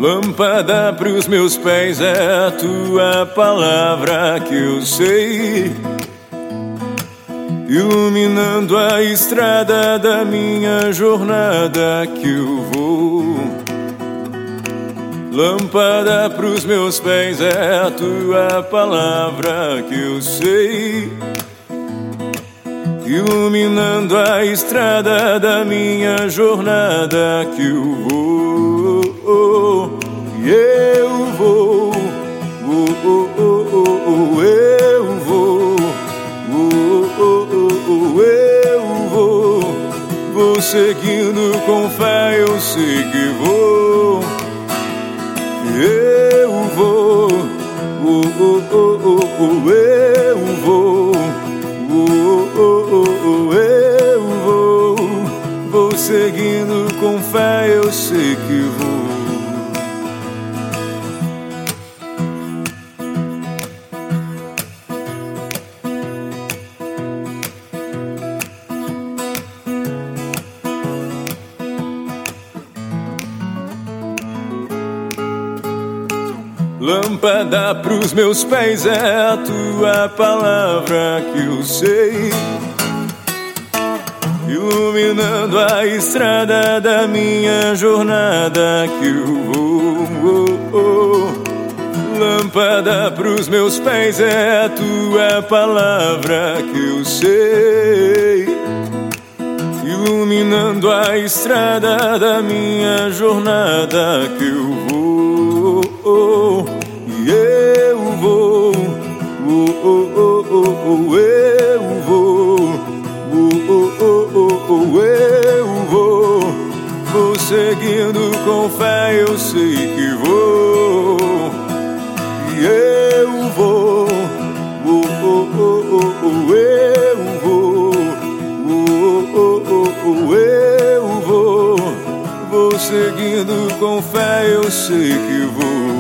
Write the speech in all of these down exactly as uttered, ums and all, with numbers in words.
Lâmpada pros meus pés é a tua palavra que eu sei, iluminando a estrada da minha jornada que eu vou. Lâmpada pros meus pés é a tua palavra que eu sei, iluminando a estrada da minha jornada que eu vou. E eu vou, oh, oh, oh, oh, eu vou, oh, oh, oh, oh, eu vou. Vou seguindo com fé, eu sei que vou. Eu vou, oh, oh, oh, oh, oh, eu vou, oh, oh, oh, oh, eu vou. Vou seguindo com fé, eu sei que vou. Lâmpada pros meus pés é a tua palavra que eu sei, iluminando a estrada da minha jornada que eu vou. Oh, oh. Lâmpada pros meus pés é a tua palavra que eu sei, iluminando a estrada da minha jornada que eu vou. Oh, e eu vou, oh, oh, oh, oh, oh, eu vou, oh, oh, oh, oh, oh, eu vou. Vou seguindo com fé, eu sei que vou. E eu vou, oh, oh, oh, oh, oh, eu vou, oh, oh, oh, oh, eu vou. Vou seguindo com fé, eu sei que vou.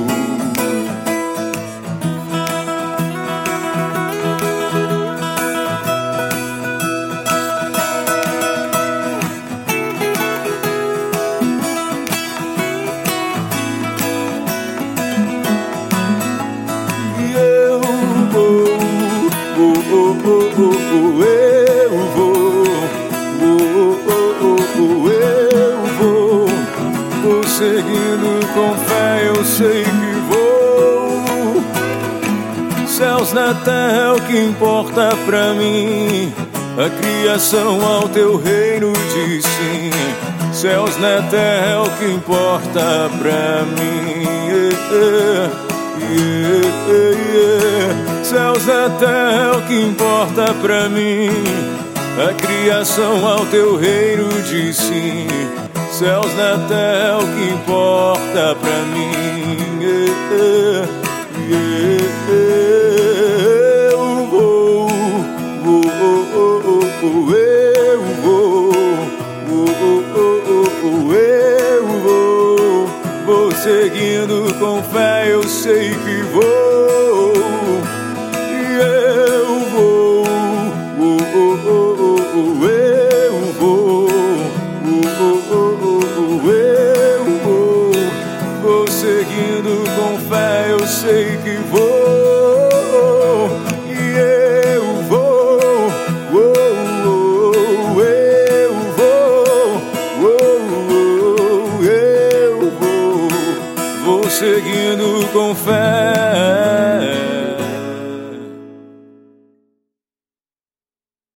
Oh, oh, oh, oh, eu vou, oh, oh, oh, oh, eu vou. Vou seguindo com fé, eu sei que vou. Céus na terra é o que importa pra mim, a criação ao teu reino diz sim. Céus na terra é o que importa pra mim, yeah, yeah, yeah, yeah. Céus na terra é o que importa pra mim, a criação ao teu reino diz sim. Céus na terra é o que importa pra mim, yeah, yeah, yeah. Eu vou, oh, oh, oh, oh, eu vou, oh, oh, oh, oh, eu vou. Vou seguindo com fé, eu sei que vou. Eu vou, oh, oh, oh, oh, eu vou, oh, oh, oh, oh, eu vou. Vou seguindo com fé, eu sei que vou. E eu vou, oh, oh, eu vou, oh, oh, eu vou. Vou seguindo com fé.